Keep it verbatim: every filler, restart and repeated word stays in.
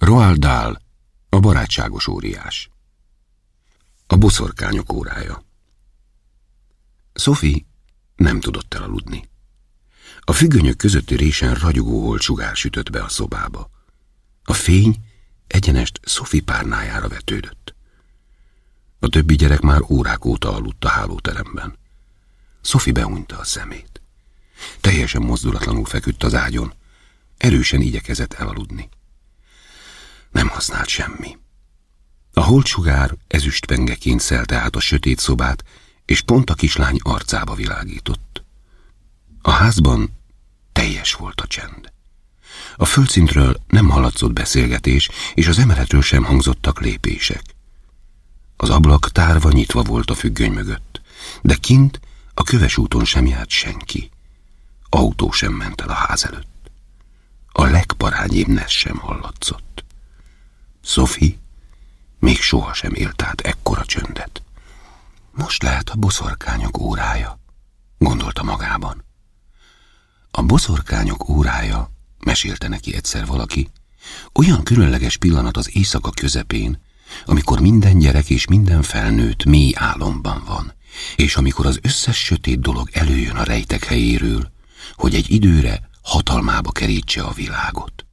Roald Dahl, a barátságos óriás. A boszorkányok órája. Sophie nem tudott elaludni. A függönyök közötti résen ragyogó holtsugár sütött be a szobába. A fény egyenest Sophie párnájára vetődött. A többi gyerek már órák óta aludt a hálóteremben. Sophie behunyta a szemét. Teljesen mozdulatlanul feküdt az ágyon. Erősen igyekezett elaludni. Nem használt semmi. A holtsugár ezüstpengeként szelte át a sötét szobát, és pont a kislány arcába világított. A házban teljes volt a csend. A földszintről nem hallatszott beszélgetés, és az emeletről sem hangzottak lépések. Az ablak tárva nyitva volt a függöny mögött, de kint a köves úton sem járt senki. Autó sem ment el a ház előtt. A legparányibb nesz sem hallatszott. Sophie még sohasem élt át ekkora csöndet. Most lehet a boszorkányok órája, gondolta magában. A boszorkányok órája, mesélte neki egyszer valaki, olyan különleges pillanat az éjszaka közepén, amikor minden gyerek és minden felnőtt mély álomban van, és amikor az összes sötét dolog előjön a rejtek helyéről, hogy egy időre hatalmába kerítse a világot.